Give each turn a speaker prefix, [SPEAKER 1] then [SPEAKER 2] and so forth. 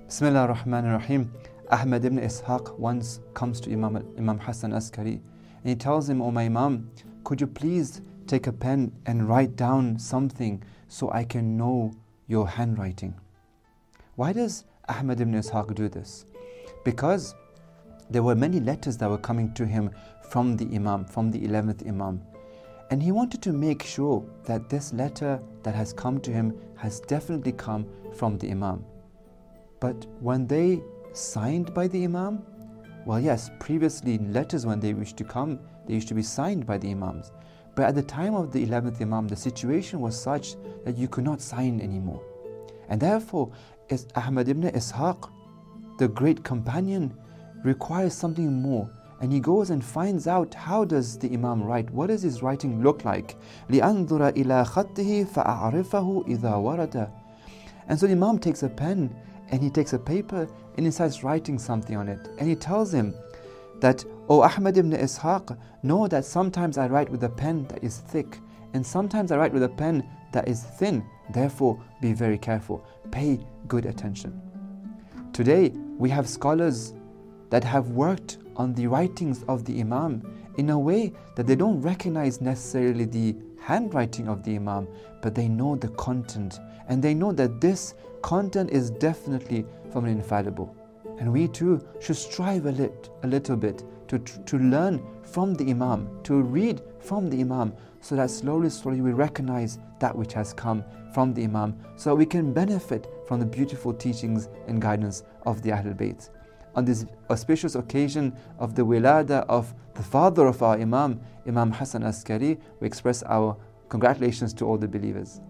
[SPEAKER 1] Bismillah ar-Rahman ar-Rahim. Ahmad ibn Ishaq once comes to Imam Hassan Askari and he tells him, "Oh my Imam, could you please take a pen and write down something so I can know your handwriting?" Why does Ahmad ibn Ishaq do this? Because there were many letters that were coming to him from the Imam, from the 11th Imam. And he wanted to make sure that this letter that has come to him has definitely come from the Imam. But when they signed by the Imam, well, yes, previously letters when they used to come, they used to be signed by the Imams. But at the time of the 11th Imam, the situation was such that you could not sign anymore. And therefore, Ahmad ibn Ishaq, the great companion, requires something more. And he goes and finds out, how does the Imam write? What does his writing look like? لِأَنظُرَ إِلَىٰ خَطِّهِ فَأَعْرِفَهُ إِذَا وَرَدَ. And so the Imam takes a pen and he takes a paper and he starts writing something on it. And he tells him that, "Oh Ahmad ibn Ishaq, know that sometimes I write with a pen that is thick and sometimes I write with a pen that is thin. Therefore, be very careful. Pay good attention." Today, we have scholars that have worked on the writings of the Imam in a way that they don't recognize necessarily the handwriting of the Imam, but they know the content, and they know that this content is definitely from an infallible. And we too should strive a little bit to learn from the Imam, to read from the Imam, so that slowly we recognize that which has come from the Imam, so that we can benefit from the beautiful teachings and guidance of the Ahlul Bayt. On this auspicious occasion of the wilada of the father of our Imam, Imam Hassan Askari, we express our congratulations to all the believers.